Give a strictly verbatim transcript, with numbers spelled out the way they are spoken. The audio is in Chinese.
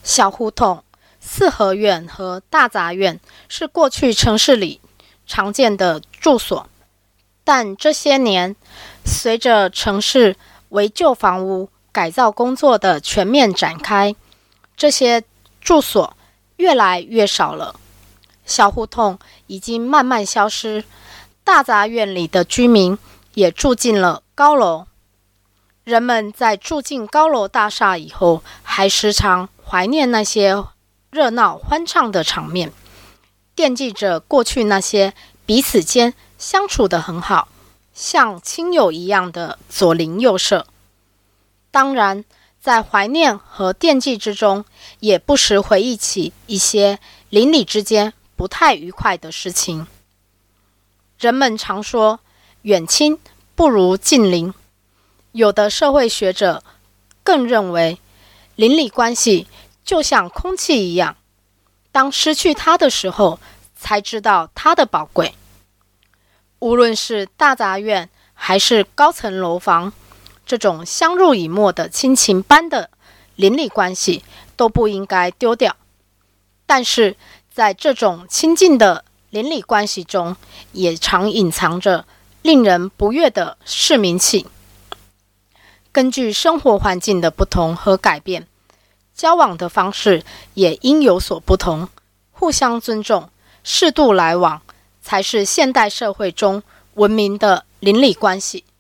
小胡同、四合院和大杂院是过去城市里常见的住所，但这些年，随着城市为旧房屋改造工作的全面展开，这些住所越来越少了。小胡同已经慢慢消失，大杂院里的居民也住进了高楼。人们在住进高楼大厦以后，还时常怀念那些热闹欢畅的场面，惦记着过去那些彼此间相处得很好，像亲友一样的左邻右舍。当然，在怀念和惦记之中，也不时回忆起一些邻里之间不太愉快的事情。人们常说，远亲不如近邻。有的社会学者更认为，邻里关系就像空气一样，当失去它的时候，才知道它的宝贵。无论是大杂院还是高层楼房，这种相濡以沫的亲情般的邻里关系都不应该丢掉。但是在这种亲近的邻里关系中，也常隐藏着令人不悦的市民气。根据生活环境的不同和改变，交往的方式也应有所不同，互相尊重，适度来往，才是现代社会中文明的邻里关系。